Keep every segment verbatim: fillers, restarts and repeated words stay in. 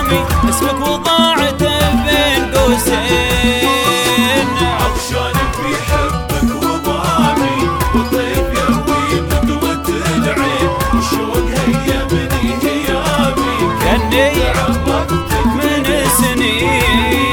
جامي اسمك وضاعته بين قوسين. عطشانك بيحبك وضامي والطيف يهوي بقوة العين والشوق هيمني هيامي كأني عرفتك من سنين.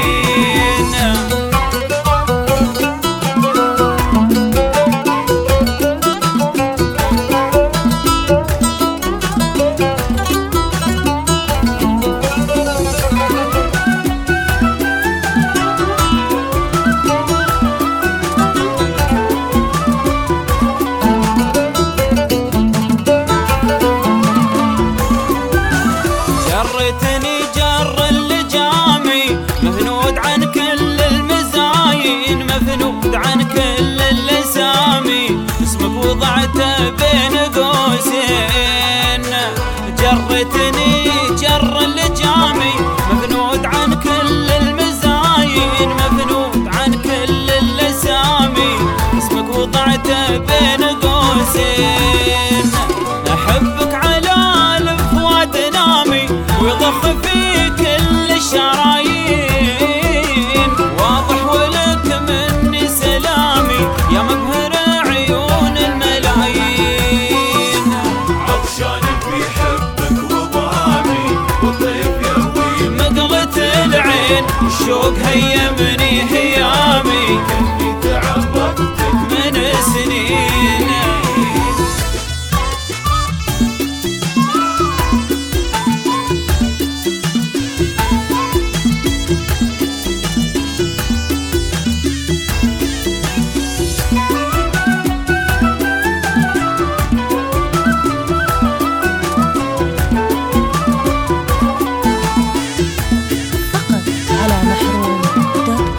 جرتني جر اللجامي مفنود عن كل المزاين مفنود عن كل الاسامي اسمك وضعته بين قوسين. جرتني جر اللجامي مفنود عن كل المزاين مفنود عن كل الاسامي اسمك وضعته بين قوسين. احبك على الفؤاد نامي ويضخ في كل الشرايين واضح ولك مني سلامي يا مبهر عيون الملايين. عطشانك بيحبك وضامي والطيف يهوي مقلة العين الشوق هيمني هيامي كأني تعرفتك من سنين.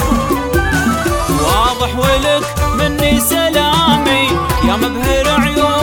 واضح ولك مني سلامي يا مبهر عيون